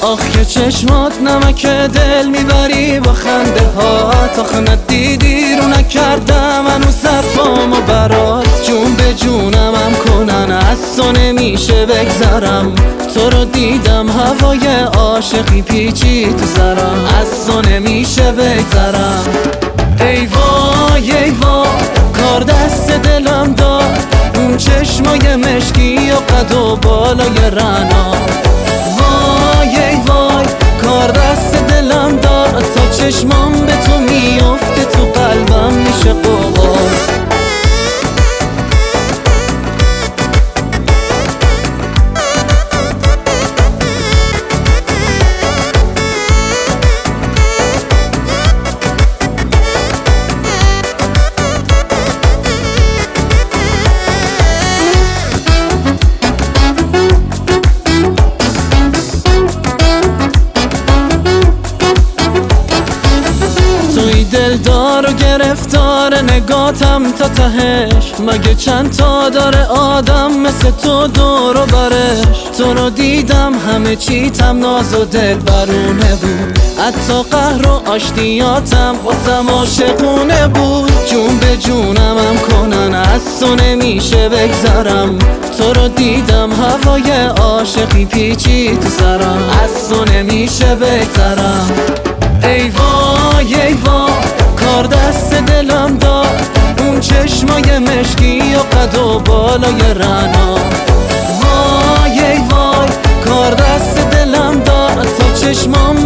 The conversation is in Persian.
آخ که چشمات نمک دل میبری با خنده هات. آخ ندیدی رو نکردم هنوز صرفامو برات. جون به جونمم کنن از تو نمیشه بگذرم. تو رو دیدم هوای عاشقی پیچی تو سرم. از تو نمیشه بگذرم. ای وای ای وای کار دست دلم داد. اون چشمای مشکی و قد و بالای رعنا. وای ای وای کار دست دلم داد. تا چشمام به تو میفته تو قلبم میشه قوقا. دلدار و گرفتار نگاتم تا تهش. مگه چند تا داره آدم مثل تو دور و برش. تو رو دیدم همه چیتم ناز و دل برونه بود. حتی قهر و آشتیاتم واسم عاشقونه بود. جون به جونمم کنن از تو نمیشه بگذرم. تو رو دیدم هوای عاشقی پیچی تو سرم. از تو نمیشه بگذرم. ای وای ای وای کار دست دلم داد. اون چشمای مشکی و قد و بالای رعنا. وای ای وای کار دست دلم داد. تا چشمام